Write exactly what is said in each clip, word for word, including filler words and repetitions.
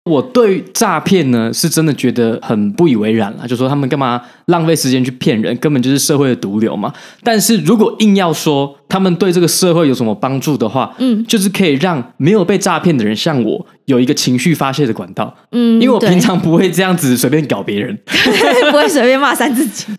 我对诈骗呢是真的觉得很不以为然啦，就说他们干嘛浪费时间去骗人，根本就是社会的毒瘤嘛。但是如果硬要说他们对这个社会有什么帮助的话，嗯，就是可以让没有被诈骗的人像我有一个情绪发泄的管道，嗯，因为我平常不会这样子随便搞别人， 不会随便骂三字经。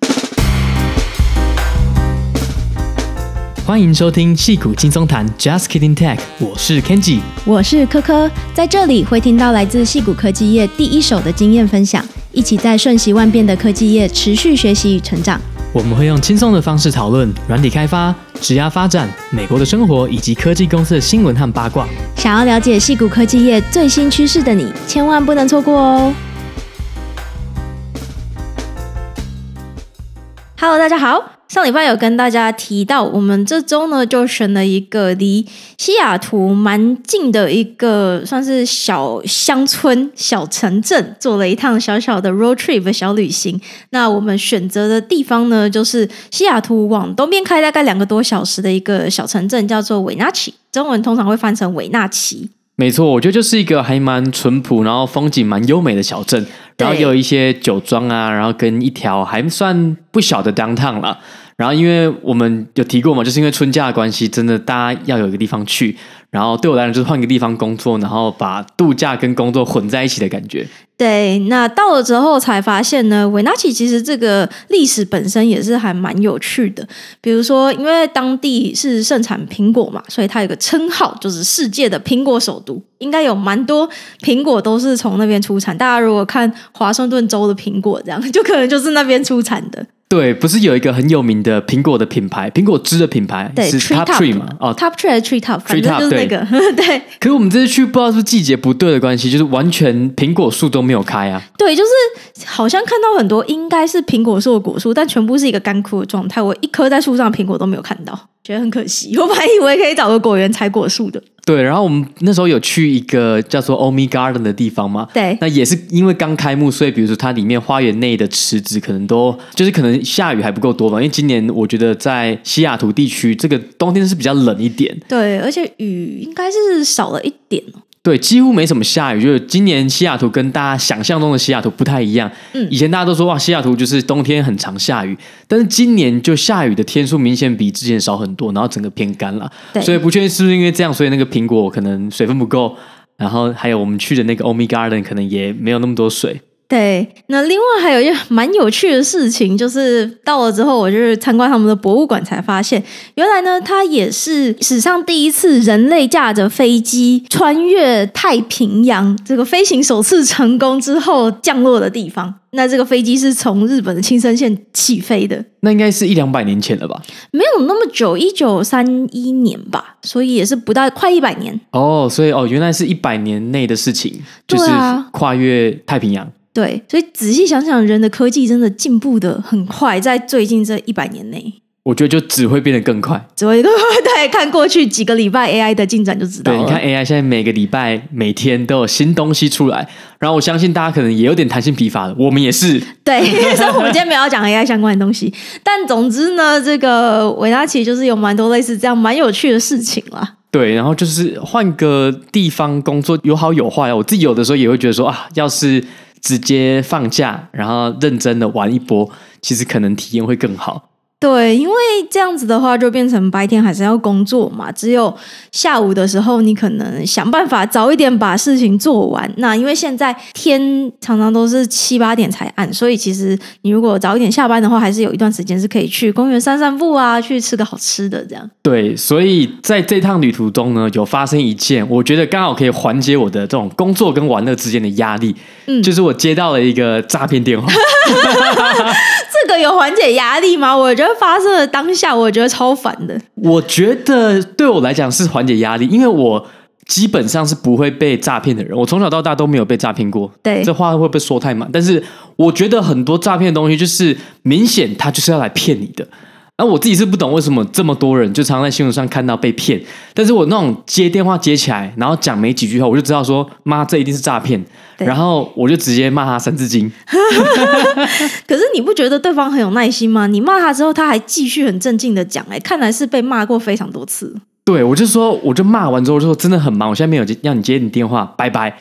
欢迎收听矽谷轻松谈 Just Kidding Tech， 我是 Kenji， 我是科科，在这里会听到来自矽谷科技业第一手的经验分享，一起在瞬息万变的科技业持续学习与成长。 我们会用轻松的方式讨论软体开发、职涯发展、美国的生活以及科技公司的新闻和八卦。 想要了解矽谷科技业最新趋势的你，千万不能错过哦。Hello， 大家好。上礼拜有跟大家提到，我们这周呢就选了一个离西雅图蛮近的一个算是小乡村、小城镇，做了一趟小小的 road trip 小旅行。那我们选择的地方呢，就是西雅图往东边开大概两个多小时的一个小城镇，叫做韦纳奇，中文通常会翻成韦纳奇。 没错，我觉得就是一个还蛮淳朴，然后风景蛮优美的小镇，然后也有一些酒庄啊，然后跟一条还算不小的 downtown 啦。然后因为我们有提过嘛，就是因为春假的关系，真的大家要有一个地方去，然后对我来讲就是换个地方工作，然后把度假跟工作混在一起的感觉。 对，那到了之后才发现呢，韦纳奇其实这个历史本身也是还蛮有趣的。比如说，因为当地是盛产苹果嘛，所以它有个称号，就是世界的苹果首都。应该有蛮多苹果都是从那边出产。大家如果看华盛顿州的苹果，这样就可能就是那边出产的。 对，不是有一个很有名的苹果的品牌，苹果汁的品牌是 Top Tree 嘛？ 哦 ，Top Tree 还是 Tree Top， 反正就是那个。对。 可是我们这次去，不知道是不是季节不对的关系，就是完全苹果树都没有开啊。 对，就是好像看到很多应该是苹果树的果树，但全部是一个干枯的状态。我一颗在树上的苹果都没有看到，觉得很可惜。我本来以为可以找个果园采果树的。 对，然后我们那时候有去一个叫做 Omi Garden 的地方嘛， 对， 那也是因为刚开幕，所以比如说它里面花园内的池子可能都就是可能下雨还不够多嘛，因为今年我觉得在西雅图地区这个冬天是比较冷一点， 对，而且雨应该是少了一点哦。 对，几乎没什么下雨，就是今年西雅图跟大家想象中的西雅图不太一样。嗯，以前大家都说哇，西雅图就是冬天很常下雨，但是今年就下雨的天数明显比之前少很多，然后整个偏干了。所以不确定是不是因为这样，所以那个苹果可能水分不够，然后还有我们去的那个 Omi Garden 可能也没有那么多水。 对，那另外还有一件蛮有趣的事情，就是到了之后，我就是参观他们的博物馆，才发现原来呢，它也是史上第一次人类驾着飞机穿越太平洋，这个飞行首次成功之后降落的地方。那这个飞机是从日本的青森县起飞的， 那应该是一两百年前了吧？ 没有那么久，一九三一年吧，所以也是不到快一百年。 哦，所以哦，原来是一百年内的事情，就是跨越太平洋。 对，所以仔细想想，人的科技真的进步的很快，在最近这一百年内， 我觉得就只会变得更快， 只会更快。对，看过去几个礼拜 A I 的进展就知道了。 对，你看 A I 现在每个礼拜、每天都有新东西出来，然后我相信大家可能也有点弹性疲乏了，我们也是。 对，所以我们今天没有要讲 A I 相关的东西，但总之呢，这个韦纳奇就是有蛮多类似这样蛮有趣的事情啦。 对，然后就是换个地方工作有好有坏，我自己有的时候也会觉得说啊，要是直接放假，然后认真的玩一波，其实可能体验会更好。 对，因为这样子的话就变成白天还是要工作嘛，只有下午的时候你可能想办法早一点把事情做完。那因为现在天常常都是七八点才暗，所以其实你如果早一点下班的话，还是有一段时间是可以去公园散散步啊，去吃个好吃的这样。 对，所以在这趟旅途中呢，有发生一件我觉得刚好可以缓解我的这种工作跟玩乐之间的压力，嗯，就是我接到了一个诈骗电话。 这个有缓解压力吗？我觉得发生的当下，我觉得超烦的。 我觉得对我来讲是缓解压力，因为我基本上是不会被诈骗的人，我从小到大都没有被诈骗过。 对， 这话会不会说太满？但是我觉得很多诈骗的东西就是明显他就是要来骗你的。然后我自己是不懂为什么这么多人就常在新闻上看到被骗，但是我那种接电话接起来，然后讲没几句话，我就知道说妈这一定是诈骗，然后我就直接骂他三字经。 可是你不觉得对方很有耐心吗？你骂他之后他还继续很镇静的讲，哎，看来是被骂过非常多次。 对，我就说我就骂完之后就说真的很忙，我现在没有要你接你电话，拜拜。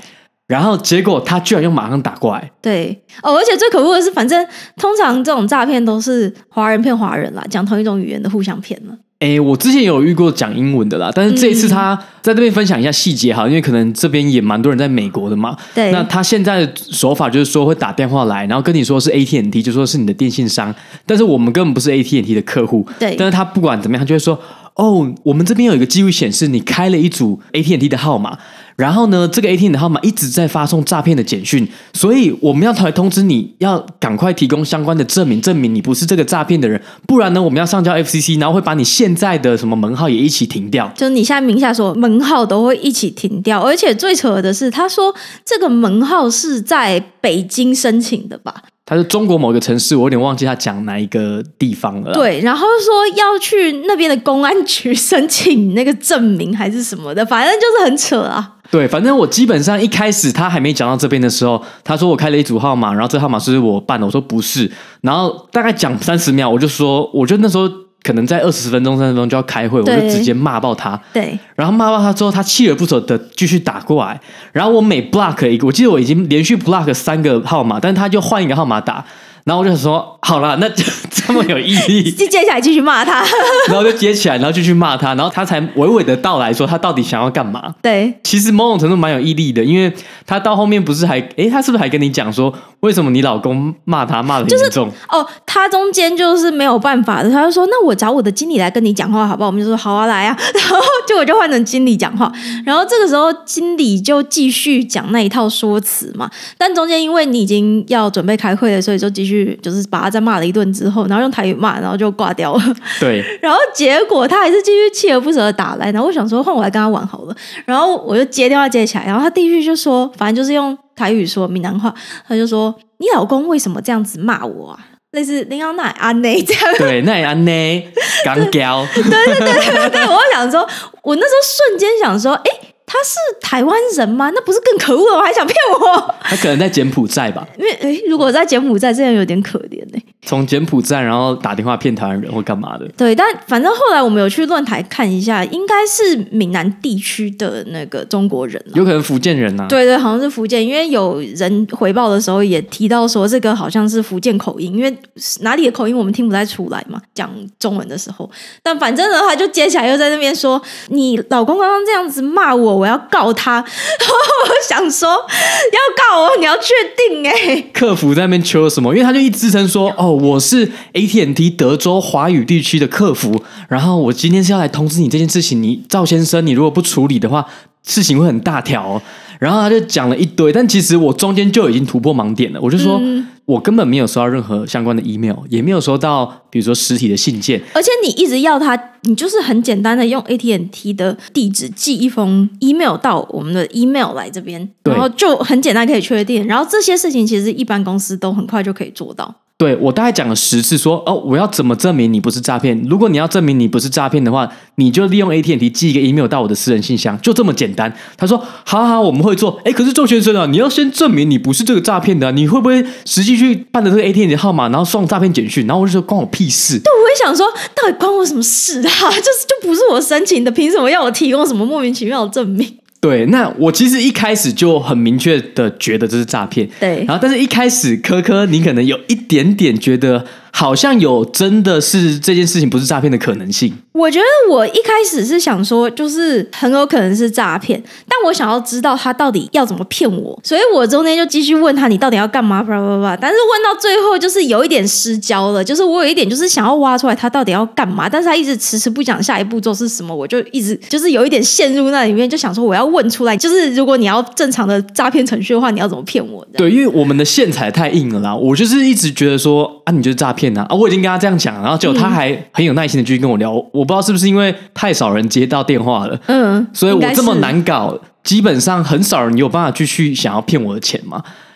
然后结果他居然又马上打过来。 对哦，而且最可恶的是，反正通常这种诈骗都是华人骗华人啦，讲同一种语言的互相骗了。 哎，我之前有遇过讲英文的啦，但是这一次他在这边分享一下细节哈，因为可能这边也蛮多人在美国的嘛。 对， 那他现在的手法就是说会打电话来，然后跟你说是 A T and T， 就说是你的电信商，但是我们根本不是 A T and T 的客户。 对， 但是他不管怎么样，他就会说哦，我们这边有一个记录显示你开了一组 A T and T 的号码。然后呢，这个 A T and T 的号码一直在发送诈骗的简讯，所以我们要来通知你，要赶快提供相关的证明，证明你不是这个诈骗的人，不然呢，我们要上交 F C C， 然后会把你现在的什么门号也一起停掉， 就是你现在名下所有门号都会一起停掉。而且最扯的是，他说这个门号是在北京申请的吧？ 他是中国某个城市，我有点忘记他讲哪一个地方了。 对，然后说要去那边的公安局申请那个证明还是什么的，反正就是很扯啊。 对，反正我基本上一开始他还没讲到这边的时候，他说我开了一组号码，然后这号码是我办的，我说不是，然后大概讲三十秒，我就说，我就那时候可能在二十分钟、三十分钟就要开会，我就直接骂爆他。对，然后骂爆他之后，他锲而不舍的继续打过来，然后我每 block 一个，我记得我已经连续 block 三个号码，但是他就换一个号码打。然后我就说好啦，那这么有毅力， 接起来继续骂他， 然后就接起来，然后继续骂他，然后他才娓娓的道来说他到底想要干嘛。 对， 其实某种程度蛮有毅力的，因为他到后面不是还诶，他是不是还跟你讲说为什么你老公骂他骂得很严重、就是、 哦，他中间就是没有办法的，他就说那我找我的经理来跟你讲话好不好？我们就说好啊，来啊，然后结果就换成经理讲话，然后这个时候经理就继续讲那一套说辞嘛，但中间因为你已经要准备开会了，所以就继续就是把他再骂了一顿之后，然后用台语骂，然后就挂掉了。对，然后结果他还是继续锲而不舍的打来，然后我想说换我来跟他玩好了，然后我就接电话接起来，然后他继续就说，反正就是用台语说闽南话，他就说你老公为什么这样子骂我啊？类似你要那安内这样， 对，那安内刚交， 对对对对对，我想说，我那时候瞬间想说，哎。他是台湾人吗？那不是更可恶了？我还想骗我？ 他可能在柬埔寨吧？ 因为诶，如果在柬埔寨，这样有点可怜哎、欸。 从柬埔寨然后打电话骗台湾人或干嘛的？ 对，但反正后来我们有去论坛看一下，应该是闽南地区的那个中国人、啊， 有可能福建人啊。 对对，好像是福建，因为有人回报的时候也提到说，这个好像是福建口音，因为哪里的口音我们听不太出来嘛，讲中文的时候。但反正呢，他就接起来又在那边说：“你老公刚刚这样子骂我。”我要告他，然后我想说要告我，你要确定哎、欸。 客服在那边求什么？因为他就一直称说哦，我是 A T and T 德州华语地区的客服，然后我今天是要来通知你这件事情，你赵先生，你如果不处理的话，事情会很大条、哦。然后他就讲了一堆，但其实我中间就已经突破盲点了，我就说、嗯、我根本没有收到任何相关的 email， 也没有收到比如说实体的信件， 而且你一直要他，你就是很简单的用 A T and T 的地址寄一封 email 到我们的 email 来这边，然后就很简单可以确定，然后这些事情其实一般公司都很快就可以做到。 对，我大概讲了十次说哦，我要怎么证明你不是诈骗？如果你要证明你不是诈骗的话，你就利用 A T and T 寄一个 email 到我的私人信箱，就这么简单。他说好好，我们会做。哎，可是周先生啊，你要先证明你不是这个诈骗的、啊，你会不会实际去办的这个 A T and T 号码，然后送诈骗简讯？然后我就说关我屁事。 对，我也想说，到底关我什么事啊？就是就不是我申请的，凭什么要我提供什么莫名其妙的证明？ 对，那我其实一开始就很明确的觉得这是诈骗，对，然后但是一开始科科你可能有一点点觉得好像有真的是这件事情不是诈骗的可能性。 我觉得我一开始是想说就是很有可能是诈骗，但我想要知道他到底要怎么骗我，所以我中间就继续问他你到底要干嘛，巴拉巴拉，但是问到最后就是有一点失焦了，就是我有一点就是想要挖出来他到底要干嘛，但是他一直迟迟不讲下一步骤是什么，我就一直就是有一点陷入那里面，就想说我要问出来，就是如果你要正常的诈骗程序的话，你要怎么骗我？ 对，因为我们的线材太硬了啦，我就是一直觉得说啊，你就是诈骗啊，啊，我已经跟他这样讲，然后结果他还很有耐心的继续跟我聊，我不知道是不是因为太少人接到电话了，嗯，所以我这么难搞，基本上很少人有办法继续想要骗我的钱嘛。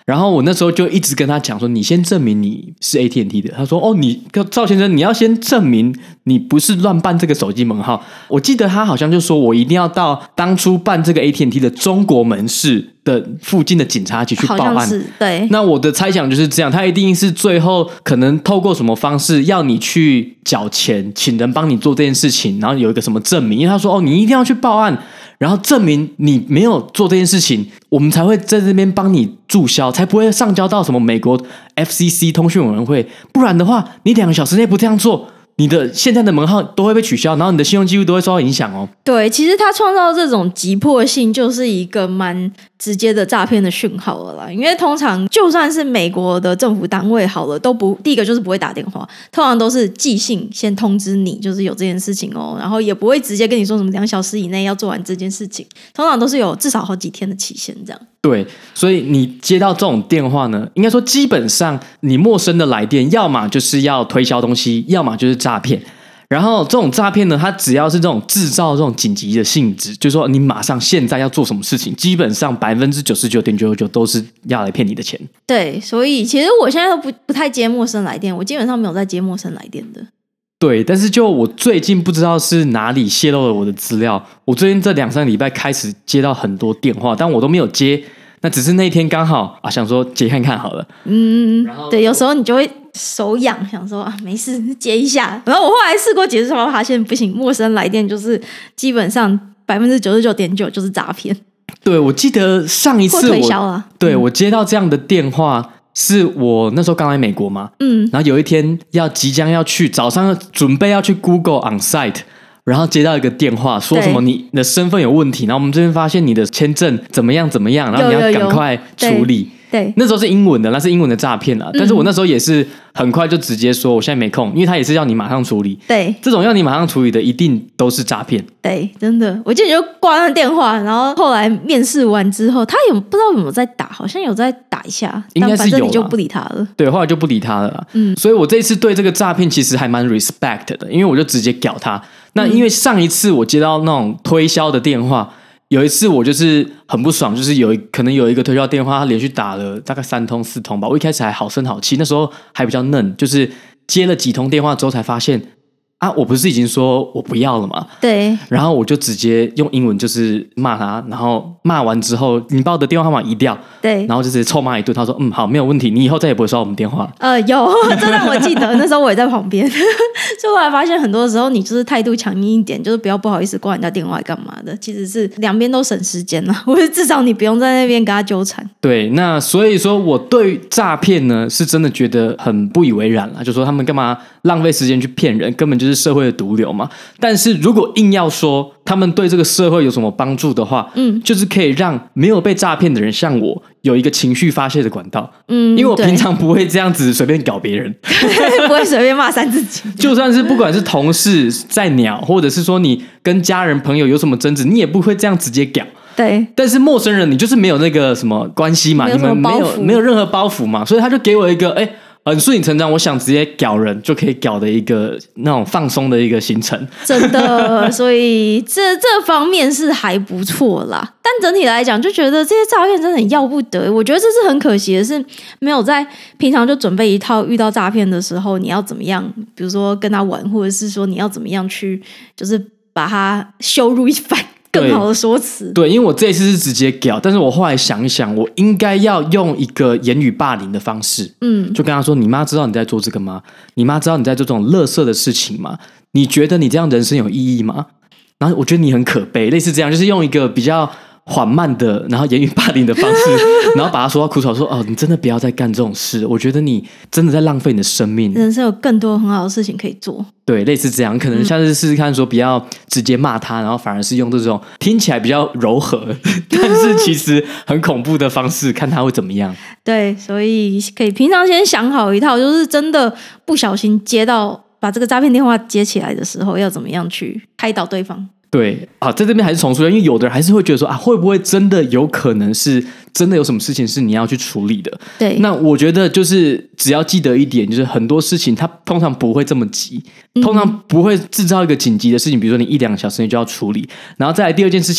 然后我那时候就一直跟他讲说，你先证明你是 A T and T 的。他说哦，你赵先生，你要先证明你不是乱办这个手机门号。我记得他好像就说我一定要到当初办这个 A T and T 的中国门市的附近的警察局去报案。 好像是，对。 那我的猜想就是这样，他一定是最后可能透过什么方式要你去缴钱，请人帮你做这件事情，然后有一个什么证明，因为他说哦，你一定要去报案，然后证明你没有做这件事情，我们才会在这边帮你注销，才不会上交到什么美国 F C C 通讯委员会。不然的话，你两个小时内不这样做，你的现在的门号都会被取消，然后你的信用记录都会受到影响哦。 对，其实他创造这种急迫性就是一个蛮直接的诈骗的讯号了啦。因为通常就算是美国的政府单位好了，都不第一个就是不会打电话，通常都是寄信先通知你，就是有这件事情哦，然后也不会直接跟你说什么两小时以内要做完这件事情，通常都是有至少好几天的期限这样。 对，所以你接到这种电话呢，应该说基本上你陌生的来电，要么就是要推销东西，要么就是诈骗。然后这种诈骗呢，它只要是这种制造这种紧急的性质，就是说你马上现在要做什么事情，基本上百分之九十九点九九九都是要来骗你的钱。 对，所以其实我现在都不不太接陌生来电，我基本上没有在接陌生来电的。 对，但是就我最近不知道是哪里泄露了我的资料，我最近这两三个礼拜开始接到很多电话，但我都没有接。那只是那一天刚好啊，想说接看看好了。 嗯，对，有时候你就会手痒，想说啊，没事接一下。然后我后来试过解释之后，发现不行，陌生来电就是基本上百分之九十九点九就是诈骗。 对，我记得上一次我推销啊， 对、嗯、我接到这样的电话。是我那时候刚来美国嘛，嗯，然后有一天要即将要去早上准备要去 Google on site， 然后接到一个电话说什么你的身份有问题，然后我们这边发现你的签证怎么样怎么样，然后你要赶快处理。对，那时候是英文的，那是英文的诈骗啊、嗯。但是我那时候也是很快就直接说我现在没空，因为他也是要你马上处理。对，这种要你马上处理的一定都是诈骗。对，真的，我记得你就挂那电话，然后后来面试完之后，他有不知道有没有在打，好像有在打一下，应该是有，但反正你就不理他了。对，后来就不理他了啦。嗯，所以我这一次对这个诈骗其实还蛮 respect 的，因为我就直接屌他。那因为上一次我接到那种推销的电话。有一次我就是很不爽，就是有可能有一个推销电话，他连续打了大概三通四通吧。我一开始还好声好气，那时候还比较嫩，就是接了几通电话之后才发现啊，我不是已经说我不要了吗？对。然后我就直接用英文就是骂他，然后骂完之后，你把我的电话号码移掉，对，然后就直接臭骂一顿。他说：“嗯，好，没有问题，你以后再也不会收到我们电话。”呃，有，这让我记得那时候我也在旁边，所以后来发现很多时候你就是态度强硬一点，就是不要不好意思挂人家电话干嘛的，其实是两边都省时间了，或者至少你不用在那边跟他纠缠。对，那所以说我对诈骗呢是真的觉得很不以为然了，就说他们干嘛浪费时间去骗人，根本就是社会的毒瘤嘛。但是如果硬要说他们对这个社会有什么帮助的话，嗯，就是可以让没有被诈骗的人像我有一个情绪发泄的管道。嗯，因为我平常不会这样子随便搞别人，不会随便骂三字经。就算是不管是同事在鸟，或者是说你跟家人朋友有什么争执，你也不会这样直接搞。对，但是陌生人你就是没有那个什么关系嘛，你们没有没有任何包袱嘛，所以他就给我一个哎。欸很顺理成章，我想直接屌人就可以屌的一个那种放松的一个行程，真的，所以这这方面是还不错啦。但整体来讲，就觉得这些诈骗真的很要不得。我觉得这是很可惜的，是没有在平常就准备一套遇到诈骗的时候你要怎么样，比如说跟他玩，或者是说你要怎么样去，就是把他羞辱一番。更好的说辞。 对， 对，因为我这一次是直接屌，但是我后来想一想，我应该要用一个言语霸凌的方式，嗯，就跟他说：“你妈知道你在做这个吗？你妈知道你在做这种垃圾的事情吗？你觉得你这样人生有意义吗？然后我觉得你很可悲。”类似这样，就是用一个比较缓慢的，然后言语霸凌的方式，然后把他说到哭吵，说：“哦，你真的不要再干这种事，我觉得你真的在浪费你的生命，人生有更多很好的事情可以做。”对，类似这样，可能下次试试看，说不要直接骂他，然后反而是用这种听起来比较柔和，但是其实很恐怖的方式，看他会怎么样。对，所以可以平常先想好一套，就是真的不小心接到把这个诈骗电话接起来的时候，要怎么样去开导对方。对啊，在这边还是重述，因为有的人还是会觉得说啊，会不会真的有可能是真的有什么事情是你要去处理的？对，那我觉得就是只要记得一点，就是很多事情它通常不会这么急，通常不会制造一个紧急的事情，比如说你一两个小时内就要处理。然后再来第二件事情，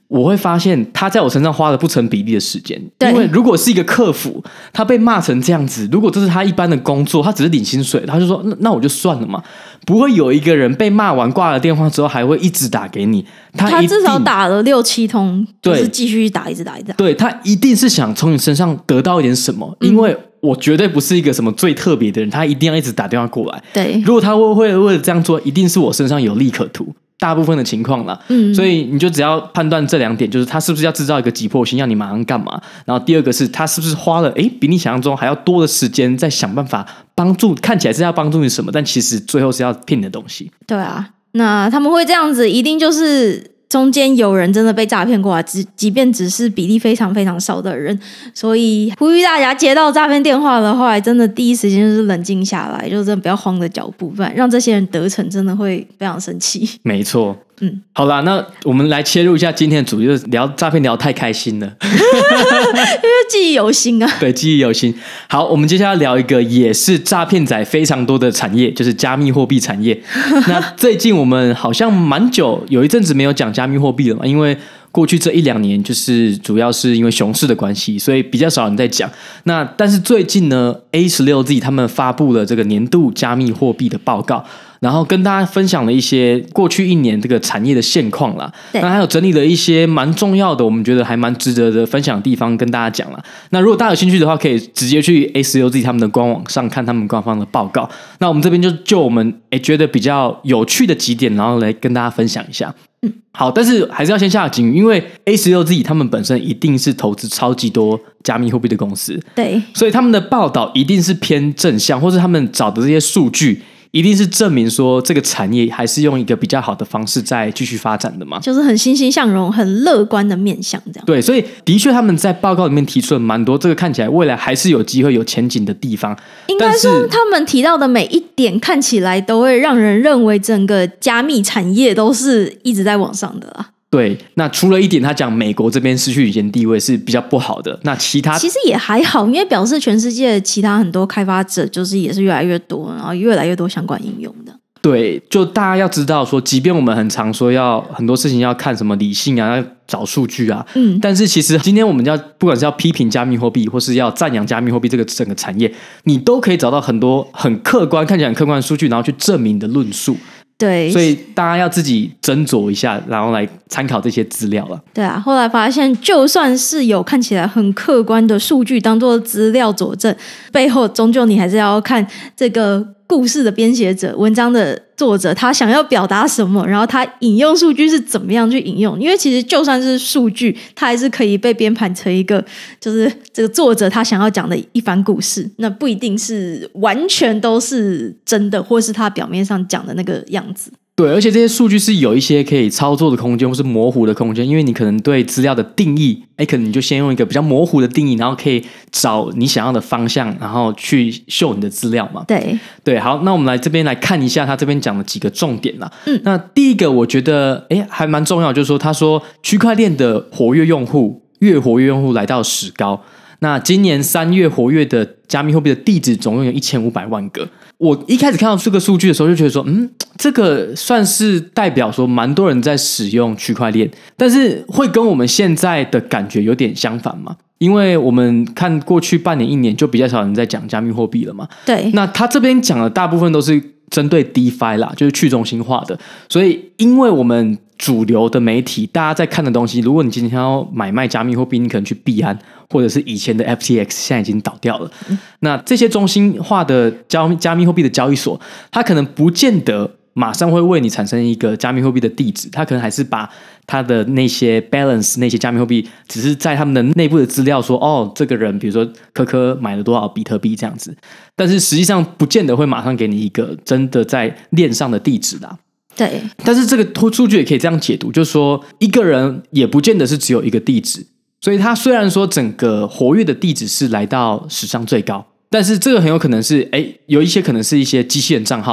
我会发现他在我身上花了不成比例的时间。因为如果是一个客服，他被骂成这样子，如果这是他一般的工作，他只是领薪水，他就说 那, 那我就算了嘛。不会有一个人被骂完挂了电话之后还会一直打给你， 他, 他至少打了六七通，就是继续打一直打一直打。 对，他一定是想从你身上得到一点什么，因为我绝对不是一个什么最特别的人，他一定要一直打电话过来。 对， 如果他会会为了这样做，一定是我身上有利可图，大部分的情况啦。嗯，所以你就只要判断这两点，就是他是不是要制造一个急迫性，要你马上干嘛。然后第二个是他是不是花了诶比你想象中还要多的时间在想办法帮助，看起来是要帮助你什么，但其实最后是要骗你的东西。 对啊，那他们会这样子，一定就是中间有人真的被诈骗过来，即即便只是比例非常非常少的人。所以呼吁大家接到诈骗电话的话，真的第一时间就是冷静下来，就真的不要慌的脚步，不然让这些人得逞真的会非常生气。 没错。嗯，好啦，那我们来切入一下今天的主题，就是聊诈骗聊太开心了因为记忆犹新啊。 对，记忆犹新。好，我们接下来聊一个也是诈骗仔非常多的产业，就是加密货币产业那最近我们好像蛮久有一阵子没有讲加密货币了嘛，因为过去这一两年就是主要是因为熊市的关系，所以比较少人在讲。那但是最近呢 A 十六 Z 他们发布了这个年度加密货币的报告，然后跟大家分享了一些过去一年这个产业的现况啦。那还有整理了一些蛮重要的，我们觉得还蛮值得的分享的地方跟大家讲啦。那如果大家有兴趣的话，可以直接去 A 十六 Z 他们的官网上看他们官方的报告。那我们这边就就我们诶觉得比较有趣的几点，然后来跟大家分享一下。嗯，好，但是还是要先下警语，因为 A 十六 Z 他们本身一定是投资超级多加密货币的公司， 对， 所以他们的报道一定是偏正向，或是他们找的这些数据一定是证明说这个产业还是用一个比较好的方式在继续发展的嘛， 就是很欣欣向荣很乐观的面向这样。 对，所以的确他们在报告里面提出了蛮多这个看起来未来还是有机会有前景的地方。 应该说他们提到的每一点看起来都会让人认为整个加密产业都是一直在往上的啦。 对，那除了一点他讲美国这边失去领先地位是比较不好的，那其他其实也还好，因为表示全世界其他很多开发者就是也是越来越多，然后越来越多相关应用的。 对，就大家要知道说，即便我们很常说要很多事情要看什么理性啊，要找数据啊，嗯，但是其实今天我们要不管是要批评加密货币，或是要赞扬加密货币这个整个产业，你都可以找到很多很客观看起来很客观的数据，然后去证明你的论述。 对， 所以大家要自己斟酌一下，然后来参考这些资料了。 对啊，后来发现就算是有看起来很客观的数据当做资料佐证，背后终究你还是要看这个故事的编写者、文章的作者他想要表达什么，然后他引用数据是怎么样去引用。因为其实就算是数据，它还是可以被编排成一个就是这个作者他想要讲的一番故事，那不一定是完全都是真的，或是他表面上讲的那个样子。 对，而且这些数据是有一些可以操作的空间，或是模糊的空间，因为你可能对资料的定义，哎，可能你就先用一个比较模糊的定义，然后可以找你想要的方向，然后去秀你的资料嘛。 对对，好，那我们来这边来看一下他这边讲的几个重点啦。嗯，那第一个我觉得哎还蛮重要，就是说他说区块链的活跃用户，月活跃用户来到史高。那今年三月活跃的加密货币的地址总共有一千五百万个。我一开始看到这个数据的时候就觉得说，嗯，这个算是代表说蛮多人在使用区块链，但是会跟我们现在的感觉有点相反嘛？因为我们看过去半年一年就比较少人在讲加密货币了嘛。 对， 那他这边讲的大部分都是针对 DeFi 啦，就是去中心化的，所以因为我们主流的媒体大家在看的东西，如果你今天要买卖加密货币，你可能去币安或者是以前的 F T X 现在已经倒掉了、嗯、那这些中心化的加密货币的交易所，它可能不见得马上会为你产生一个加密货币的地址，它可能还是把它的那些 balance 那些加密货币只是在他们的内部的资料说，哦，这个人比如说科科买了多少比特币这样子，但是实际上不见得会马上给你一个真的在链上的地址啦。 对， 但是这个数据也可以这样解读，就是说一个人也不见得是只有一个地址，所以他虽然说整个活跃的地址是来到史上最高，但是这个很有可能是诶有一些可能是一些机器人账号，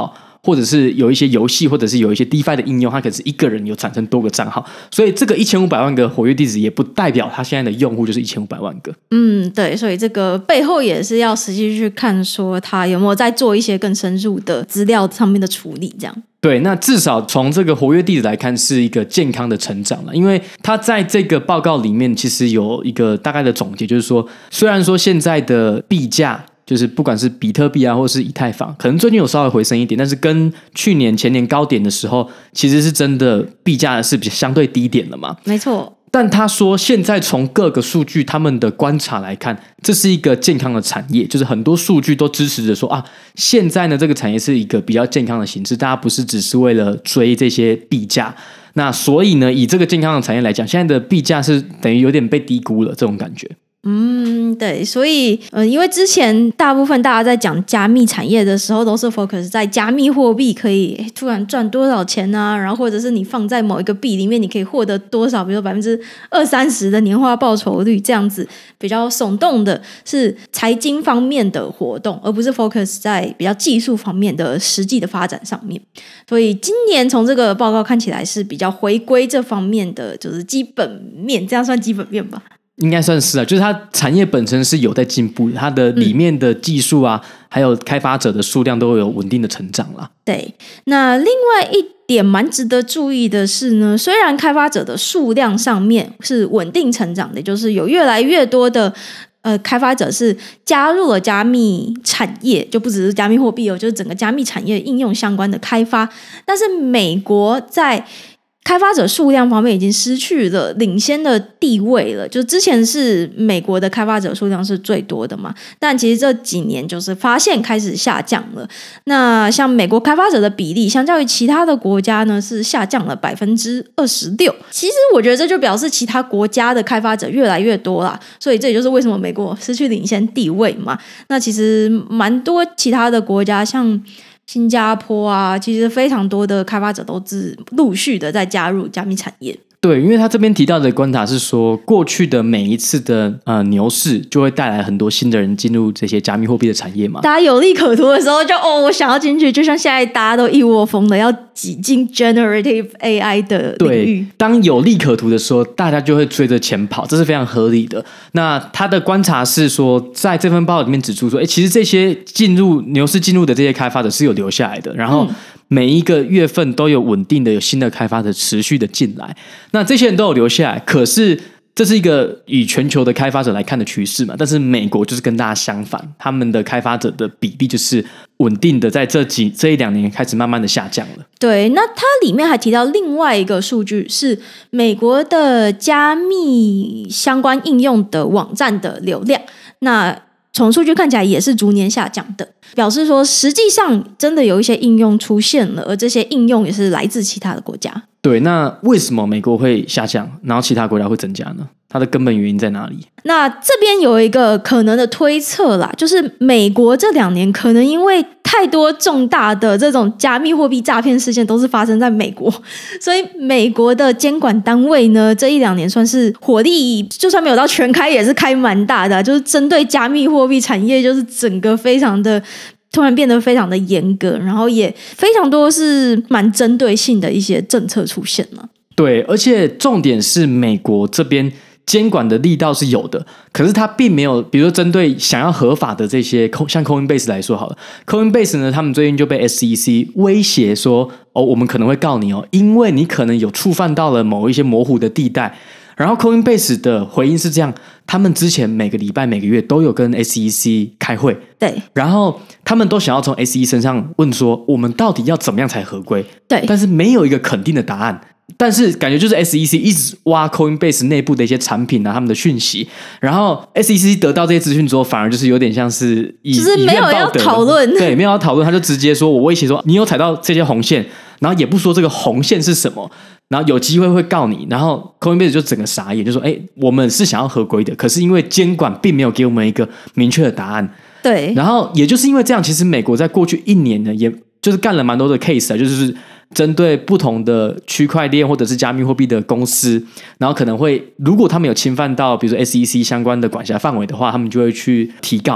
或者是有一些游戏，或者是有一些 DeFi 的应用，它可能是一个人有产生多个账号，所以这个一千五百万个活跃地址也不代表它现在的用户就是一千五百万个。 嗯，对，所以这个背后也是要实际去看说它有没有在做一些更深入的资料上面的处理这样。 对，那至少从这个活跃地址来看是一个健康的成长了，因为它在这个报告里面其实有一个大概的总结，就是说虽然说现在的币价就是不管是比特币啊或是以太坊可能最近有稍微回升一点，但是跟去年前年高点的时候其实是真的币价是比相对低点了嘛。 没错， 但他说现在从各个数据他们的观察来看，这是一个健康的产业，就是很多数据都支持着说啊，现在呢这个产业是一个比较健康的形式，大家不是只是为了追这些币价，那所以呢以这个健康的产业来讲，现在的币价是等于有点被低估了这种感觉。 嗯，对，所以呃，因为之前大部分大家在讲加密产业的时候，都是 focus 在加密货币可以突然赚多少钱啊，然后或者是你放在某一个币里面，你可以获得多少，比如说百分之二三十的年化报酬率，这样子比较耸动的是财经方面的活动，而不是 focus 在比较技术方面的实际的发展上面。所以今年从这个报告看起来是比较回归这方面的，就是基本面，这样算基本面吧？ 应该算是啊，就是它产业本身是有在进步的，它的里面的技术啊、嗯、还有开发者的数量都有稳定的成长啦。 对，那另外一点蛮值得注意的是呢，虽然开发者的数量上面是稳定成长的，就是有越来越多的呃开发者是加入了加密产业，就不只是加密货币哦，就是整个加密产业应用相关的开发，但是美国在开发者数量方面已经失去了领先的地位了，就之前是美国的开发者数量是最多的嘛，但其实这几年就是发现开始下降了。那像美国开发者的比例相较于其他的国家呢是下降了百分之二十六。其实我觉得这就表示其他国家的开发者越来越多啦，所以这也就是为什么美国失去领先地位嘛。那其实蛮多其他的国家像新加坡啊，其实非常多的开发者都是陆续的在加入加密产业。 对，因为他这边提到的观察是说，过去的每一次的呃牛市就会带来很多新的人进入这些加密货币的产业嘛。 大家有利可图的时候就哦，我想要进去，就像现在大家都一窝蜂的要挤进 generative A I 的领域。 对，当有利可图的时候，大家就会追着钱跑，这是非常合理的。那他的观察是说，在这份报告里面指出说，诶，其实这些进入牛市进入的这些开发者是有留下来的，然后、嗯每一个月份都有稳定的有新的开发者持续的进来，那这些人都有留下来，可是这是一个以全球的开发者来看的趋势嘛，但是美国就是跟大家相反，他们的开发者的比例就是稳定的在这几这一两年开始慢慢的下降了。 对，那它里面还提到另外一个数据是美国的加密相关应用的网站的流量，那从数据看起来也是逐年下降的，表示说实际上真的有一些应用出现了，而这些应用也是来自其他的国家。对， 那为什么美国会下降，然后其他国家会增加呢？它的根本原因在哪里？ 那这边有一个可能的推测啦，就是美国这两年可能因为太多重大的这种加密货币诈骗事件都是发生在美国，所以美国的监管单位呢这一两年算是火力就算没有到全开也是开蛮大的、啊、就是针对加密货币产业就是整个非常的突然变得非常的严格，然后也非常多是蛮针对性的一些政策出现了。 对，而且重点是美国这边监管的力道是有的，可是它并没有比如说针对想要合法的这些像 Coinbase 来说好了， Coinbase 呢他们最近就被 S E C 威胁说哦，我们可能会告你哦，因为你可能有触犯到了某一些模糊的地带。然后 Coinbase 的回应是这样，他们之前每个礼拜每个月都有跟 S E C 开会， 对， 然后他们都想要从 S E C 身上问说我们到底要怎么样才合规， 对， 但是没有一个肯定的答案。但是感觉就是 S E C 一直挖 Coinbase 内部的一些产品啊，他们的讯息，然后 S E C 得到这些资讯之后，反而就是有点像是以就是没有要讨论， 对，没有要讨论，他就直接说我威胁说你有踩到这些红线，然后也不说这个红线是什么，然后有机会会告你，然后 Coinbase 就整个傻眼，就说哎，我们是想要合规的，可是因为监管并没有给我们一个明确的答案， 对， 然后也就是因为这样，其实美国在过去一年呢，也就是干了蛮多的 case 啊，就是针对不同的区块链或者是加密货币的公司，然后可能会如果他们有侵犯到比如说 S E C 相关的管辖范围的话，他们就会去提告。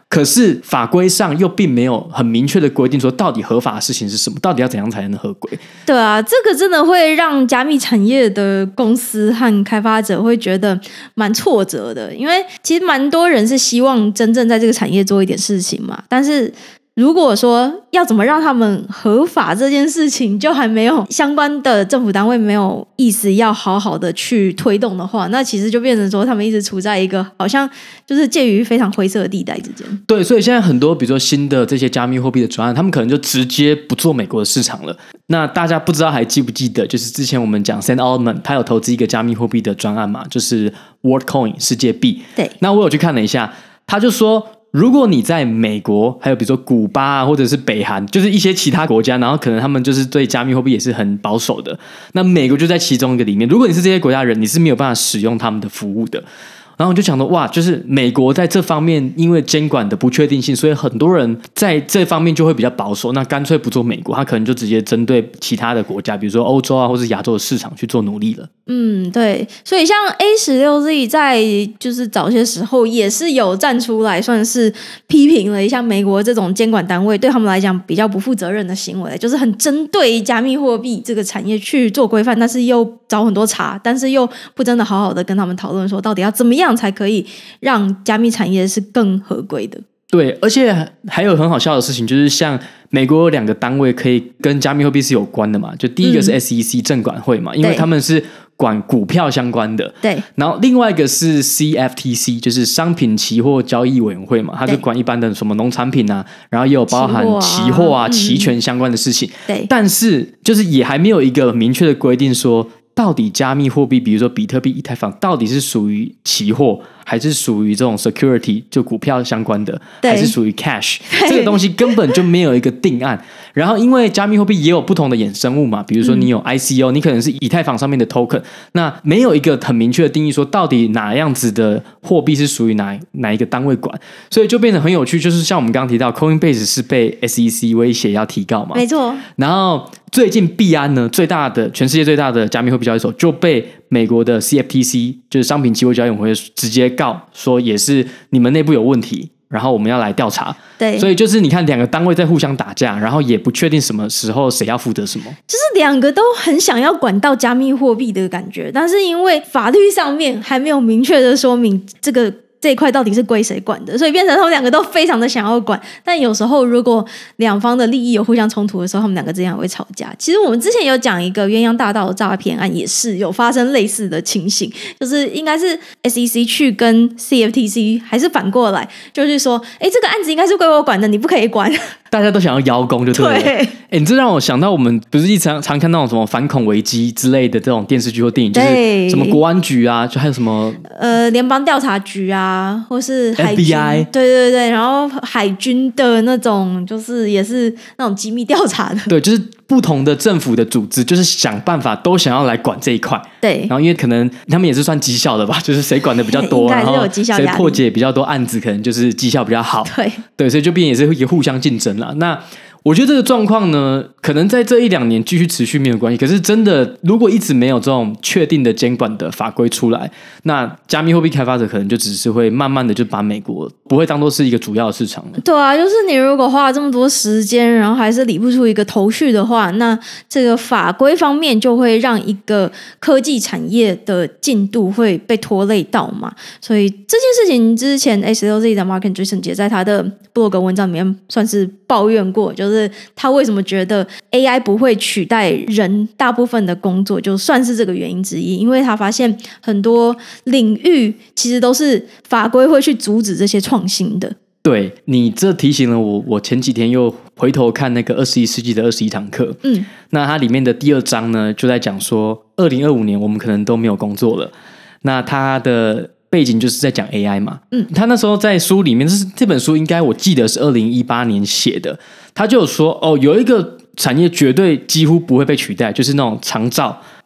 可是法规上又并没有很明确的规定说到底合法的事情是什么，到底要怎样才能合规。 对啊，这个真的会让加密产业的公司和开发者会觉得蛮挫折的，因为其实蛮多人是希望真正在这个产业做一点事情嘛，但是如果说要怎么让他们合法这件事情就还没有相关的政府单位没有意思要好好的去推动的话，那其实就变成说他们一直处在一个好像就是介于非常灰色的地带之间。 对，所以现在很多比如说新的这些加密货币的专案，他们可能就直接不做美国的市场了。那大家不知道还记不记得，就是之前我们讲 Sam Altman 他有投资一个加密货币的专案嘛，就是 WorldCoin 世界币。 对， 那我有去看了一下，他就说如果你在美国还有比如说古巴啊，或者是北韩，就是一些其他国家，然后可能他们就是对加密货币也是很保守的，那美国就在其中一个里面，如果你是这些国家人，你是没有办法使用他们的服务的。然后我就想说，哇，就是美国在这方面因为监管的不确定性，所以很多人在这方面就会比较保守，那干脆不做美国，他可能就直接针对其他的国家，比如说欧洲啊或是亚洲的市场去做努力了。 嗯，对，所以像 A 十六 Z 在就是早些时候也是有站出来，算是批评了一下美国这种监管单位对他们来讲比较不负责任的行为，就是很针对加密货币这个产业去做规范，但是又找很多茬，但是又不真的好好的跟他们讨论说到底要怎么样才可以让加密产业是更合规的。 对，而且还有很好笑的事情，就是像美国有两个单位可以跟加密货币是有关的嘛，就第一个是 S E C 证管会嘛，嗯，因为他们是管股票相关的。对，然后另外一个是 C F T C， 就是商品期货交易委员会嘛，它是管一般的什么农产品啊，然后也有包含期货啊、期权相关的事情。对，但是就是也还没有一个明确的规定说，到底加密货币，比如说比特币、以太坊，到底是属于期货，还是属于这种 security 就股票相关的，还是属于 cash？ 这个东西根本就没有一个定案。然后因为加密货币也有不同的衍生物嘛，比如说你有 I C O，嗯，你可能是以太坊上面的 token， 那没有一个很明确的定义说到底哪样子的货币是属于哪哪一个单位管，所以就变得很有趣。就是像我们刚刚提到 Coinbase 是被 S E C 威胁要提告嘛， 没错。然后最近币安呢，最大的全世界最大的加密货币交易所就被美国的 C F T C 就是商品期货交易委员会直接告说也是你们内部有问题，然后我们要来调查。对，所以就是你看两个单位在互相打架，然后也不确定什么时候谁要负责什么， 就是两个都很想要管到加密货币的感觉，但是因为法律上面还没有明确的说明这个这一块到底是归谁管的，所以变成他们两个都非常的想要管，但有时候如果两方的利益有互相冲突的时候，他们两个之间也会吵架。其实我们之前有讲一个鸳鸯大道的诈骗案，也是有发生类似的情形，就是应该是 S E C 去跟 C F T C 还是反过来，就是说哎，这个案子应该是归我管的，你不可以管。 大家都想要邀功就对了。对，欸，你这让我想到我们不是一常常看那种什么反恐危机之类的这种电视剧或电影，就是什么国安局啊，就还有什么呃联邦调查局啊，或是海军 F B I， 对对对，然后海军的那种就是也是那种机密调查的。 对，就是不同的政府的组织，就是想办法都想要来管这一块。对，然后因为可能他们也是算绩效的吧，就是谁管的比较多，然后谁破解比较多案子，可能就是绩效比较好。对对，所以就变也是会互相竞争啦。那我觉得这个状况呢，可能在这一两年继续持续没有关系。可是真的，如果一直没有这种确定的监管的法规出来，那加密货币开发者可能就只是会慢慢的就把美国不会当作是一个主要的市场了。 对啊，就是你如果花了这么多时间，然后还是理不出一个头绪的话，那这个法规方面就会让一个科技产业的进度会被拖累到嘛。所以这件事情之前 A 十六 Z 的 Mark Andreessen 姐在他的 blog 文章里面算是抱怨过，就是他为什么觉得 A I 不会取代人大部分的工作，就算是这个原因之一。因为他发现很多领域其实都是法规会去阻止这些创新的。 对，你这提醒了我，我前几天又回头看那个二十一世纪的二十一堂课，嗯，那它里面的第二章呢，就在讲说二零二五年我们可能都没有工作了。那它的背景就是在讲 A I 嘛，嗯，他那时候在书里面，这是这本书应该我记得是二零一八年写的，他就有说哦，有一个产业绝对几乎不会被取代，就是那种长照，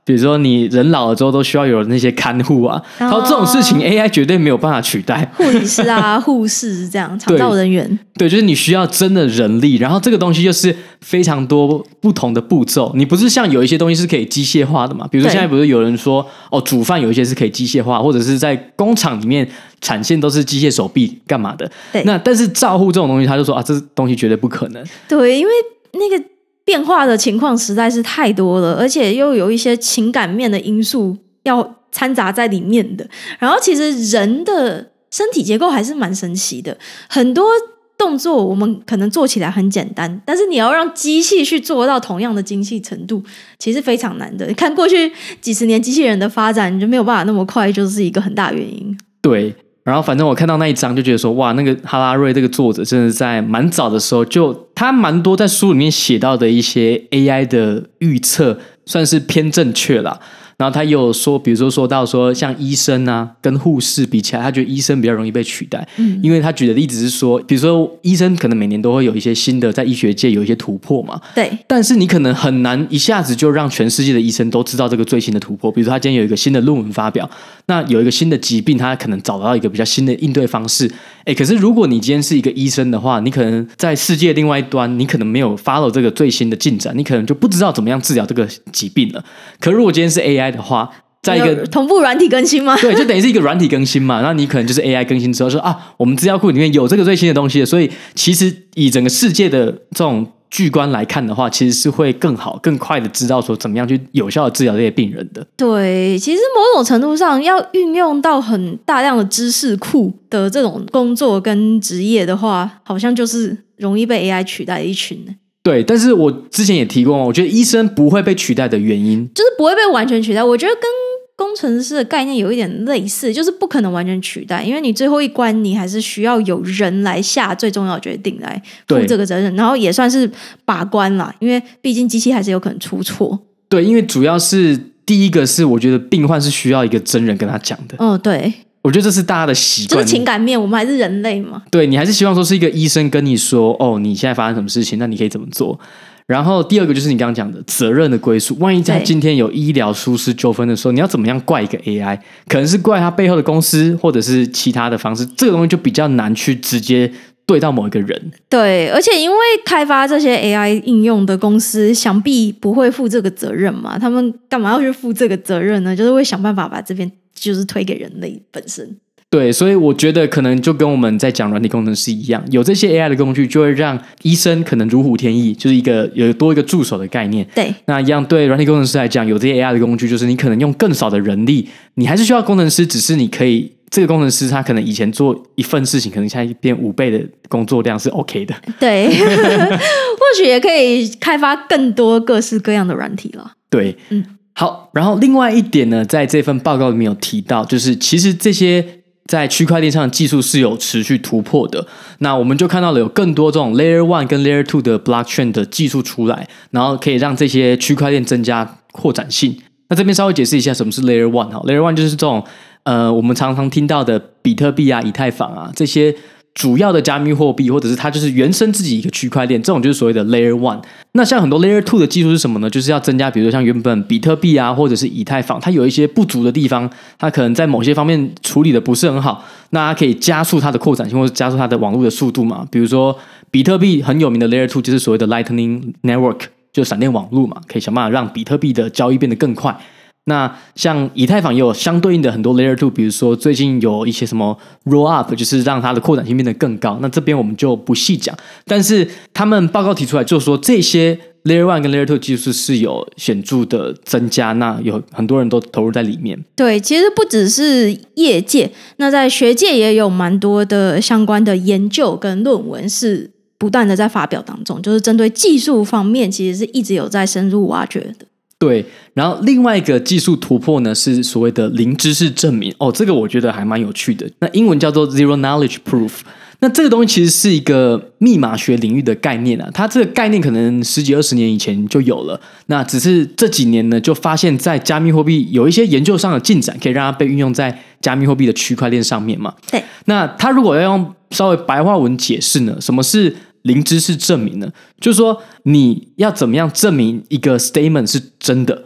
比如说你人老了之后都需要有那些看护啊，然后这种事情 A I 绝对没有办法取代。 护理师啊护士这样长照人员， 对, 对，就是你需要真的人力，然后这个东西就是非常多不同的步骤，你不是像有一些东西是可以机械化的嘛，比如说现在不是有人说哦，煮饭有一些是可以机械化，或者是在工厂里面产线都是机械手臂干嘛的，那但是照护这种东西他就说啊，这东西绝对不可能。 对，因为那个变化的情况实在是太多了，而且又有一些情感面的因素要掺杂在里面的。然后其实人的身体结构还是蛮神奇的，很多动作我们可能做起来很简单，但是你要让机器去做到同样的精细程度，其实非常难的。你看过去几十年机器人的发展，你就没有办法那么快，就是一个很大原因。 对，然后反正我看到那一章就觉得说，哇，那个哈拉瑞这个作者真的在蛮早的时候就他蛮多在书里面写到的一些 A I 的预测算是偏正确啦。然后他也有说，比如说说到说像医生啊跟护士比起来，他觉得医生比较容易被取代，嗯，因为他举的例子是说，比如说医生可能每年都会有一些新的在医学界有一些突破嘛， 对， 但是你可能很难一下子就让全世界的医生都知道这个最新的突破。比如说他今天有一个新的论文发表，那有一个新的疾病，他可能找到一个比较新的应对方式。哎，可是如果你今天是一个医生的话，你可能在世界另外一端，你可能没有 follow 这个最新的进展，你可能就不知道怎么样治疗这个疾病了。可如果今天是 A I 的话，在一个同步软体更新吗？ 对，就等于是一个软体更新嘛。那你可能就是 A I 更新之后说啊，我们资料库里面有这个最新的东西了，所以其实以整个世界的这种巨观来看的话，其实是会更好更快的知道说怎么样去有效的治疗这些病人的。 对，其实某种程度上要运用到很大量的知识库的这种工作跟职业的话，好像就是容易被 A I 取代的一群。 对，但是我之前也提过，我觉得医生不会被取代的原因就是不会被完全取代。我觉得跟工程师的概念有一点类似，就是不可能完全取代，因为你最后一关你还是需要有人来下最重要的决定，来负这个责任，然后也算是把关啦，因为毕竟机器还是有可能出错。 对，因为主要是第一个是我觉得病患是需要一个真人跟他讲的。 哦，对， 我觉得这是大家的习惯， 就是情感面，我们还是人类嘛。 对，你还是希望说是一个医生跟你说，哦，你现在发生什么事情，那你可以怎么做。然后第二个就是你刚刚讲的责任的归属，万一在今天有医疗疏失纠纷的时候，你要怎么样怪一个 A I？ 可能是怪他背后的公司，或者是其他的方式，这个东西就比较难去直接对到某一个人。对， 而且因为开发这些 A I 应用的公司想必不会负这个责任嘛，他们干嘛要去负这个责任呢？就是会想办法把这边就是推给人类本身。 对，所以我觉得可能就跟我们在讲软体工程师一样，有这些 A I 的工具就会让医生可能如虎添翼，就是一个有多一个助手的概念。 对， 那一样对软体工程师来讲，有这些 A I 的工具，就是你可能用更少的人力，你还是需要工程师，只是你可以这个工程师他可能以前做一份事情，可能现在变五倍的工作量是 OK 的。 对，或许也可以开发更多各式各样的软体了。 对，嗯，好。然后另外一点呢，在这份报告里面有提到，就是其实这些在区块链上的技术是有持续突破的。那我们就看到了有更多这种 Layer one 跟 Layer two 的 Blockchain 的技术出来，然后可以让这些区块链增加扩展性。那这边稍微解释一下什么是 Layer one。 Layer one 就是这种呃，我们常常听到的比特币啊、以太坊啊这些主要的加密货币，或者是它就是原生自己一个区块链，这种就是所谓的 Layer one。 那像很多 Layer two 的技术是什么呢？就是要增加比如说像原本比特币啊或者是以太坊它有一些不足的地方，它可能在某些方面处理的不是很好，那它可以加速它的扩展性，或者加速它的网络的速度嘛。比如说比特币很有名的 Layer two 就是所谓的 Lightning Network， 就闪电网络嘛，可以想办法让比特币的交易变得更快。那像以太坊也有相对应的很多 Layer two， 比如说最近有一些什么 Roll Up， 就是让它的扩展性变得更高，那这边我们就不细讲。但是他们报告提出来就是说这些 Layer one 跟 Layer two 技术是有显著的增加，那有很多人都投入在里面。 对，其实不只是业界，那在学界也有蛮多的相关的研究跟论文是不断的在发表当中，就是针对技术方面其实是一直有在深入挖掘的。 对，然后另外一个技术突破呢是所谓的零知识证明。哦，这个我觉得还蛮有趣的，那英文叫做 Zero Knowledge Proof。 那这个东西其实是一个密码学领域的概念啊，它这个概念可能十几二十年以前就有了，那只是这几年呢就发现在加密货币有一些研究上的进展，可以让它被运用在加密货币的区块链上面嘛。 对， 那它如果要用稍微白话文解释呢，什么是零知识证明呢？就是说你要怎么样证明一个 statement 是真的。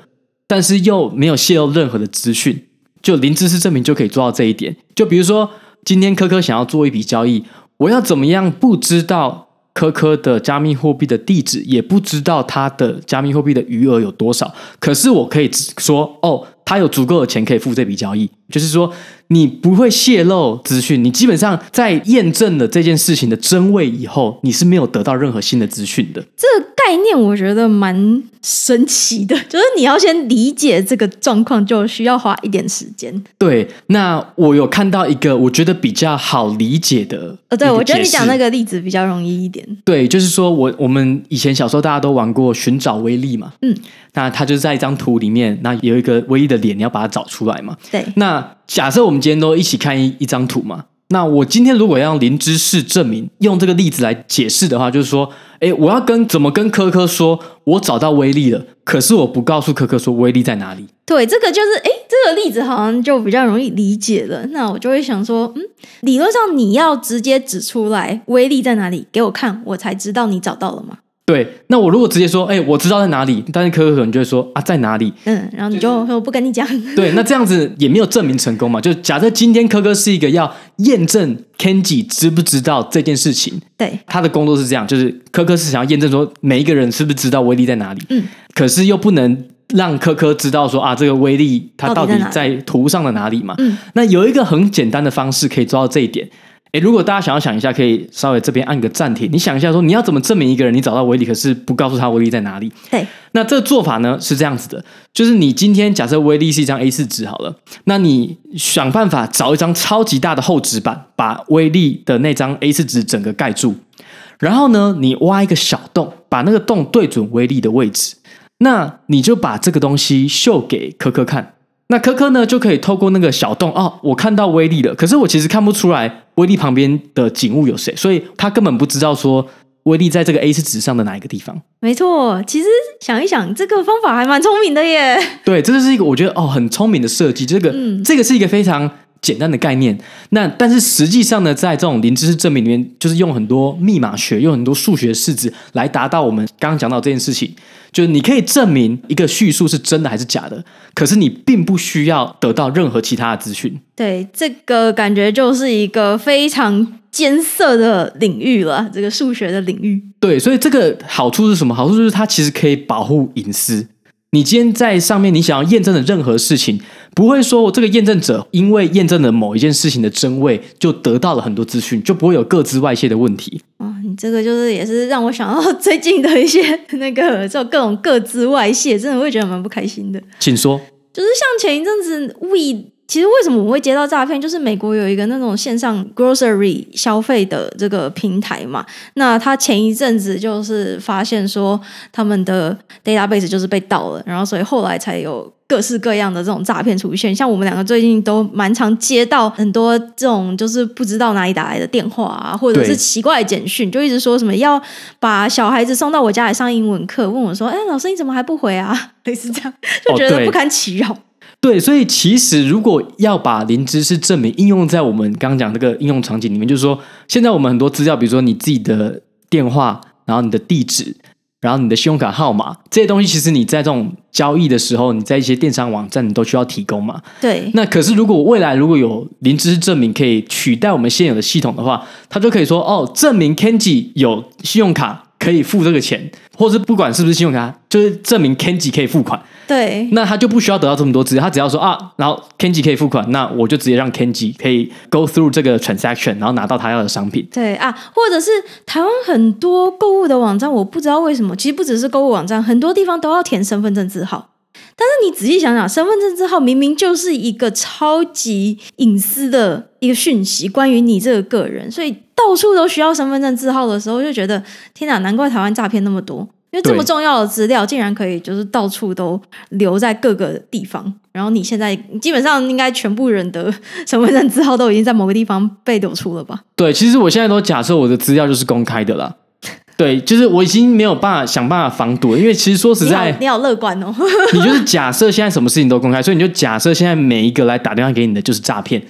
但是又没有泄露任何的资讯，就零知识证明就可以做到这一点。就比如说今天科科想要做一笔交易，我要怎么样不知道科科的加密货币的地址，也不知道他的加密货币的余额有多少，可是我可以说哦，他有足够的钱可以付这笔交易，就是说你不会泄露资讯，你基本上在验证了这件事情的真伪以后，你是没有得到任何新的资讯的。 这个概念我觉得蛮神奇的，就是你要先理解这个状况，就需要花一点时间。 对，那我有看到一个我觉得比较好理解的， 呃，对，我觉得你讲那个例子比较容易一点。 对，就是说我我们以前小时候大家都玩过寻找威力嘛， 嗯， 那它就是在一张图里面，那有一个威力的脸，你要把它找出来嘛。 对， 那假设我们今天都一起看一一张图嘛，那我今天如果要用零知识证明，用这个例子来解释的话，就是说，哎，我要跟怎么跟科科说，我找到威力了，可是我不告诉科科说威力在哪里。 对，这个就是哎，这个例子好像就比较容易理解了。那我就会想说，嗯，理论上你要直接指出来威力在哪里给我看，我才知道你找到了吗？ 对，那我如果直接说，哎，我知道在哪里，但是科科可能就会说啊，在哪里？ 嗯，然后你就说不跟你讲。 对，那这样子也没有证明成功嘛。就假设今天科科是一个要验证 Kenji 知不知道这件事情， 对， 他的工作是这样，就是科科是想要验证说每一个人是不是知道威力在哪里， 嗯， 可是又不能让科科知道说啊，这个威力它到底在图上的哪里嘛。 嗯， 那有一个很简单的方式可以做到这一点。诶，如果大家想要想一下，可以稍微这边按个暂停，你想一下说你要怎么证明一个人你找到威力，可是不告诉他威力在哪里。 对， 那这个做法呢是这样子的，就是你今天假设威力是一张 A 四 纸好了，那你想办法找一张超级大的厚纸板，把威力的那张 A 四 纸整个盖住，然后呢你挖一个小洞，把那个洞对准威力的位置，那你就把这个东西秀给科科看，那科科呢就可以透过那个小洞，哦，我看到威力了，可是我其实看不出来威力旁边的景物有谁，所以他根本不知道说威力在这个 A 四 纸上的哪一个地方。 没错，其实想一想，这个方法还蛮聪明的耶。 对，这就是一个我觉得哦很聪明的设计，这个、嗯、这个是一个非常简单的概念。那但是实际上呢，在这种零知识证明里面，就是用很多密码学，用很多数学式子来达到我们刚刚讲到这件事情。就是你可以证明一个叙述是真的还是假的，可是你并不需要得到任何其他的资讯。 对，这个感觉就是一个非常艰涩的领域了，这个数学的领域。 对，所以这个好处是什么？好处就是它其实可以保护隐私。你今天在上面你想要验证的任何事情，不会说我这个验证者因为验证了某一件事情的真伪就得到了很多资讯，就不会有个资外泄的问题。 哦，你这个就是也是让我想到最近的一些那个就各种个资外泄，真的会觉得蛮不开心的。 请说。 就是像前一阵子 We， 其实为什么我会接到诈骗，就是美国有一个那种线上 grocery 消费的这个平台嘛，那他前一阵子就是发现说他们的 database 就是被盗了，然后所以后来才有各式各样的这种诈骗出现。像我们两个最近都蛮常接到很多这种就是不知道哪里打来的电话啊，或者是奇怪的简讯，就一直说什么要把小孩子送到我家里上英文课，问我说哎，老师你怎么还不回啊，类似这样，就觉得不堪其扰。哦， 对，所以其实如果要把零知识证明应用在我们刚刚讲这个应用场景里面，就是说现在我们很多资料，比如说你自己的电话，然后你的地址，然后你的信用卡号码，这些东西其实你在这种交易的时候，你在一些电商网站你都需要提供嘛。 对。那可是如果未来如果有零知识证明可以取代我们现有的系统的话，它就可以说哦，证明 Kenji 有信用卡可以付这个钱，或是不管是不是信用卡，就是证明 Kenji 可以付款。 对， 那他就不需要得到这么多资料，他只要说啊，然后 Kenji 可以付款，那我就直接让 Kenji 可以 go through 这个 transaction， 然后拿到他要的商品。 对啊，或者是台湾很多购物的网站，我不知道为什么，其实不只是购物网站，很多地方都要填身份证字号。但是你仔细想想，身份证字号明明就是一个超级隐私的一个讯息，关于你这个个人，所以到处都需要身份证字号的时候，就觉得天哪，难怪台湾诈骗那么多。因为这么重要的资料竟然可以就是到处都留在各个地方，然后你现在基本上应该全部人的身份证字号都已经在某个地方被流出了吧？ 对，其实我现在都假设我的资料就是公开的啦。对，就是我已经没有办法想办法防堵了，因为其实说实在， 你好乐观哦。 你就是假设现在什么事情都公开，所以你就假设现在每一个来打电话给你的就是诈骗。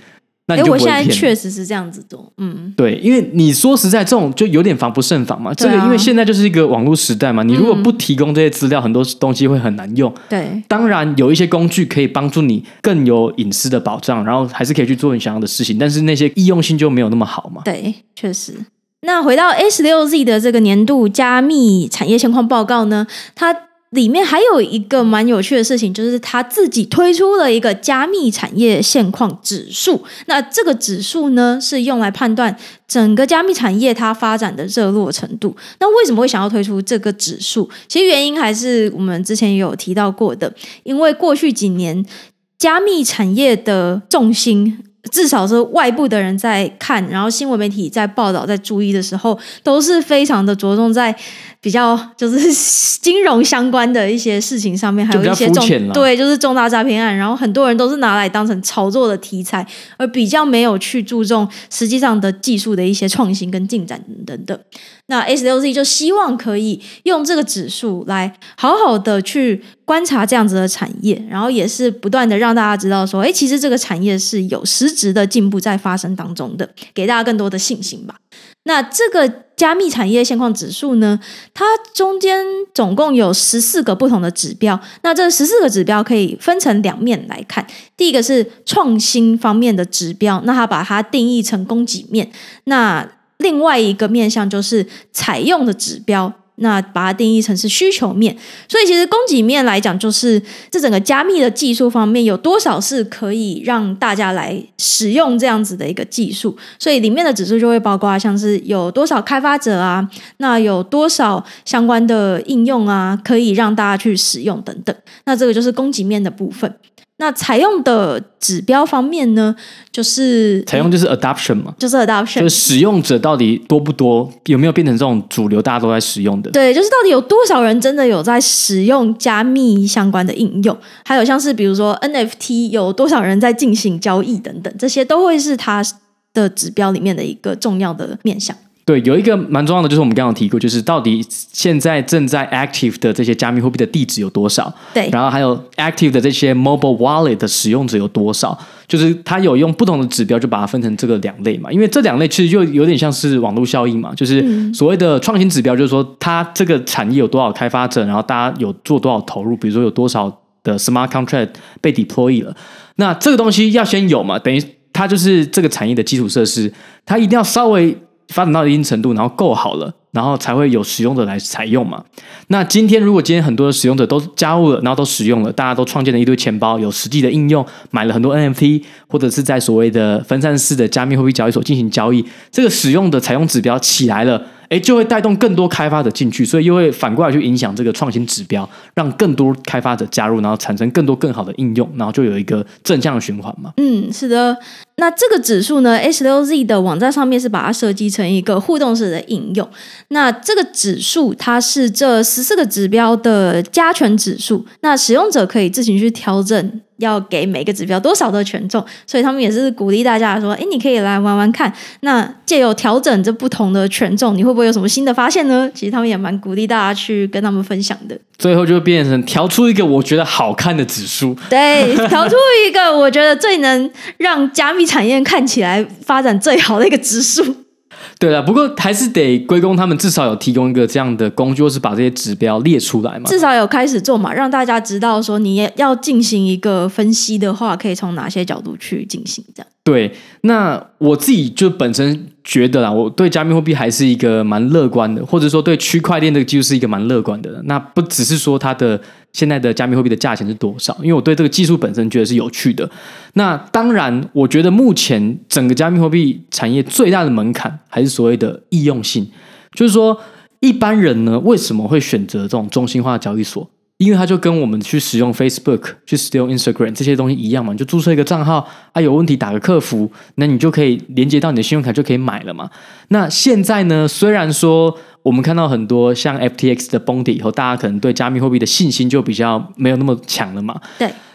那你就不会骗。 我现在确实是这样子做，嗯， 对，因为你说实在这种就有点防不胜防嘛。这个因为现在就是一个网络时代嘛，你如果不提供这些资料，嗯、很多东西会很难用。 对， 当然有一些工具可以帮助你更有隐私的保障，然后还是可以去做你想要的事情，但是那些易用性就没有那么好嘛。 对，确实。那回到 A 十六 Z 的这个年度加密产业现况报告呢，它里面还有一个蛮有趣的事情，就是他自己推出了一个加密产业现况指数。那这个指数呢，是用来判断整个加密产业它发展的热络程度。那为什么会想要推出这个指数？其实原因还是我们之前也有提到过的，因为过去几年加密产业的重心，至少是外部的人在看，然后新闻媒体在报道在注意的时候，都是非常的着重在比较就是金融相关的一些事情上面，还有一些重对就是重大诈骗案，然后很多人都是拿来当成炒作的题材，而比较没有去注重实际上的技术的一些创新跟进展等等。那 A 十六 Z 就希望可以用这个指数来好好的去观察这样子的产业，然后也是不断的让大家知道说，哎，其实这个产业是有实质的进步在发生当中的，给大家更多的信心吧。那这个加密产业现况指数呢，它中间总共有十四个不同的指标，那这十四个指标可以分成两面来看。第一个是创新方面的指标，那它把它定义成供给面，那另外一个面向就是采用的指标，那把它定义成是需求面。所以其实供给面来讲，就是这整个加密的技术方面有多少是可以让大家来使用这样子的一个技术，所以里面的指数就会包括像是有多少开发者啊，那有多少相关的应用啊可以让大家去使用等等，那这个就是供给面的部分。那采用的指标方面呢，就是采用就是 adoption 嘛， 就是 adoption， 就是使用者到底多不多，有没有变成这种主流大家都在使用的。 对，就是到底有多少人真的有在使用加密相关的应用，还有像是比如说 N F T 有多少人在进行交易等等，这些都会是它的指标里面的一个重要的面向。 对，有一个蛮重要的就是我们刚刚有提过，就是到底现在正在 active 的这些加密货币的地址有多少， 对， 然后还有 active 的这些 mobile wallet 的使用者有多少，就是它有用不同的指标就把它分成这个两类嘛。因为这两类其实就有点像是网络效应嘛，就是所谓的创新指标，就是说它这个产业有多少开发者，然后大家有做多少投入，比如说有多少的 smart contract 被 deploy 了，那这个东西要先有嘛，等于它就是这个产业的基础设施，它一定要稍微发展到一定程度，然后够好了，然后才会有使用者来采用嘛。那今天如果今天很多的使用者都加入了，然后都使用了，大家都创建了一堆钱包，有实际的应用，买了很多 N F T， 或者是在所谓的分散式的加密货币交易所进行交易，这个使用的采用指标起来了，诶，就会带动更多开发者进去，所以又会反过来去影响这个创新指标，让更多开发者加入，然后产生更多更好的应用，然后就有一个正向的循环嘛。 嗯，是的。那这个指数呢 A 十六 Z 的网站上面是把它设计成一个互动式的应用，那这个指数它是这十四个指标的加权指数，那使用者可以自行去调整要给每个指标多少的权重，所以他们也是鼓励大家说，诶，你可以来玩玩看，那借由调整这不同的权重，你会不会有什么新的发现呢？其实他们也蛮鼓励大家去跟他们分享的。 最后就变成调出一个我觉得好看的指数， 对，调出一个我觉得最能让加密产业看起来发展最好的一个指数。 对啦，不过还是得归功他们至少有提供一个这样的工具，或是把这些指标列出来嘛， 至少有开始做嘛，让大家知道说你要进行一个分析的话，可以从哪些角度去进行这样。 对，那我自己就本身觉得啦，我对加密货币还是一个蛮乐观的，或者说对区块链这个技术是一个蛮乐观的。那不只是说它的现在的加密货币的价钱是多少，因为我对这个技术本身觉得是有趣的。那当然，我觉得目前整个加密货币产业最大的门槛还是所谓的易用性，就是说一般人呢为什么会选择这种中心化的交易所？因为它就跟我们去使用 Facebook 去使用 Instagram 这些东西一样嘛，你就注册一个账号啊，有问题打个客服，那你就可以连接到你的信用卡就可以买了嘛。那现在呢，虽然说我们看到很多像 F T X 的崩跌以后，大家可能对加密货币的信心就比较没有那么强了嘛。 对。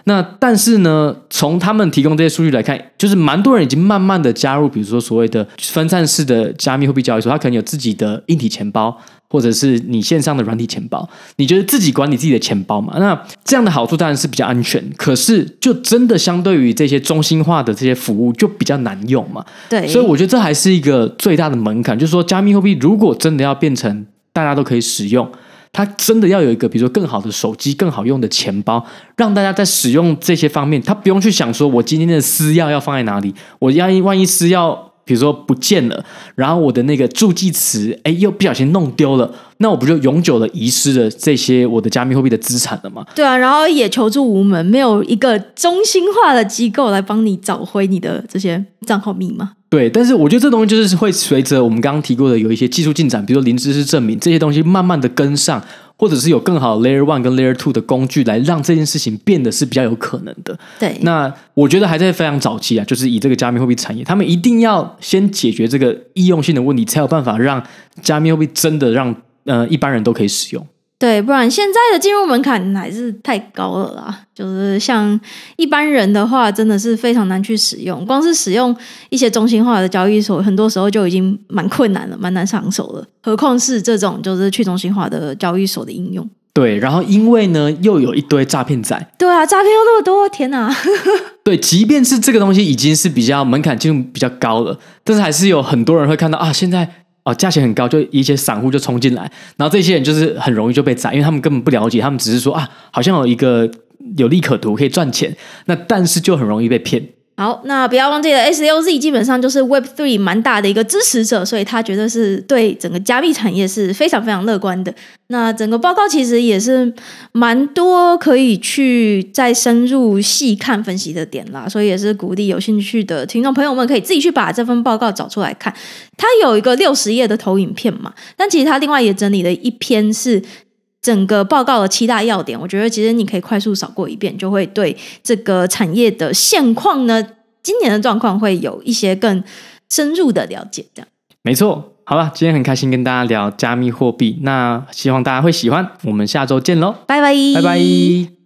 那但是呢，从他们提供这些数据来看，就是蛮多人已经慢慢的加入，比如说所谓的分散式的加密货币交易所，它可能有自己的硬体钱包，或者是你线上的软体钱包，你就是自己管理自己的钱包嘛。那这样的好处当然是比较安全，可是就真的相对于这些中心化的这些服务就比较难用嘛。 对， 所以我觉得这还是一个最大的门槛，就是说加密货币如果真的要变成大家都可以使用，它真的要有一个比如说更好的手机，更好用的钱包，让大家在使用这些方面，他不用去想说我今天的私钥要放在哪里，我要万一私钥比如说不见了，然后我的那个助记词哎又不小心弄丢了，那我不就永久的遗失了这些我的加密货币的资产了吗？ 对啊，然后也求助无门，没有一个中心化的机构来帮你找回你的这些账号密码。 对，但是我觉得这东西就是会随着我们刚刚提过的有一些技术进展，比如说零知识证明这些东西慢慢的跟上，或者是有更好的 Layer one 跟 Layer two 的工具来让这件事情变得是比较有可能的。 对， 那我觉得还在非常早期啊，就是以这个加密货币产业，他们一定要先解决这个易用性的问题，才有办法让加密货币真的让呃一般人都可以使用。 对，不然现在的进入门槛还是太高了啦。就是像一般人的话，真的是非常难去使用。光是使用一些中心化的交易所，很多时候就已经蛮困难了，蛮难上手了。何况是这种就是去中心化的交易所的应用。 对，然后因为呢，又有一堆诈骗仔。 对啊，诈骗又那么多，天哪！ 对，即便是这个东西已经是比较门槛进入比较高了，但是还是有很多人会看到啊，现在。哦，价钱很高，就一些散户就冲进来，然后这些人就是很容易就被宰，因为他们根本不了解，他们只是说啊，好像有一个有利可图可以赚钱，那但是就很容易被骗。 好，那不要忘记了 S L Z 基本上就是 Web 三 蛮大的一个支持者，所以他绝对是对整个加密产业是非常非常乐观的。那整个报告其实也是蛮多可以去再深入细看分析的点啦，所以也是鼓励有兴趣的听众朋友们可以自己去把这份报告找出来看。它有一个六十页的投影片嘛，但其实它另外也整理了一篇是整个报告的七大要点，我觉得其实你可以快速扫过一遍，就会对这个产业的现况呢，今年的状况会有一些更深入的了解。这样没错。好了，今天很开心跟大家聊加密货币，那希望大家会喜欢，我们下周见咯， 拜拜， 拜拜。